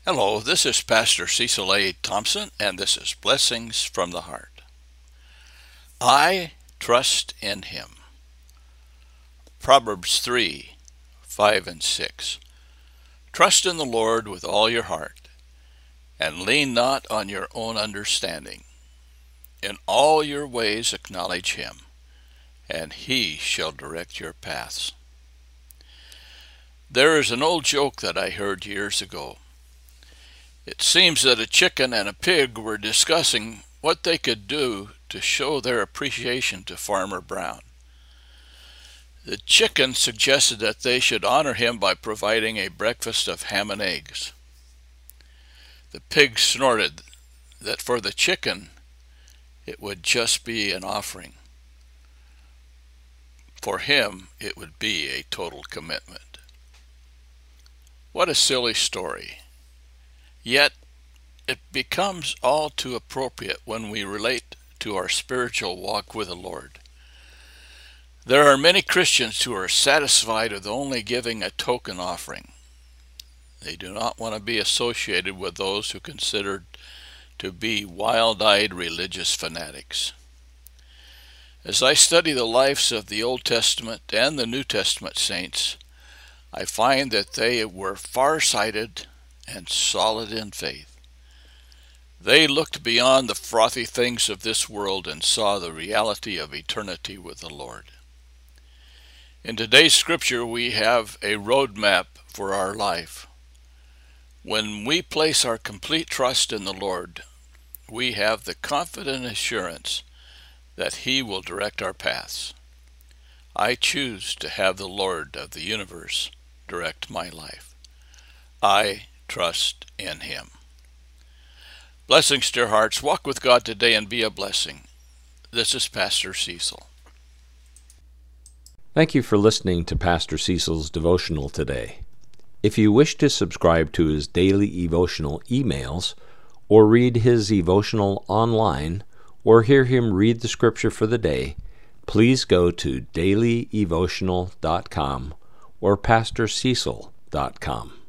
Hello, this is Pastor Cecil A. Thompson, and this is Blessings from the Heart. I trust in Him. Proverbs 3, 5 and 6. Trust in the Lord with all your heart, and lean not on your own understanding. In all your ways acknowledge Him, and He shall direct your paths. There is an old joke that I heard years ago. It seems that a chicken and a pig were discussing what they could do to show their appreciation to Farmer Brown. The chicken suggested that they should honor him by providing a breakfast of ham and eggs. The pig snorted that for the chicken it would just be an offering. For him it would be a total commitment. What a silly story. Yet, it becomes all too appropriate when we relate to our spiritual walk with the Lord. There are many Christians who are satisfied with only giving a token offering. They do not want to be associated with those who are considered to be wild-eyed religious fanatics. As I study the lives of the Old Testament and the New Testament saints, I find that they were far-sighted and solid in faith. They looked beyond the frothy things of this world and saw the reality of eternity with the Lord. In today's scripture, we have a roadmap for our life. When we place our complete trust in the Lord, we have the confident assurance that He will direct our paths. I choose to have the Lord of the universe direct my life. I trust in Him. Blessings, dear hearts. Walk with God today and be a blessing. This is Pastor Cecil. Thank you for listening to Pastor Cecil's devotional today. If you wish to subscribe to his daily devotional emails, or read his devotional online, or hear him read the scripture for the day, please go to dailydevotional.com or pastorcecil.com.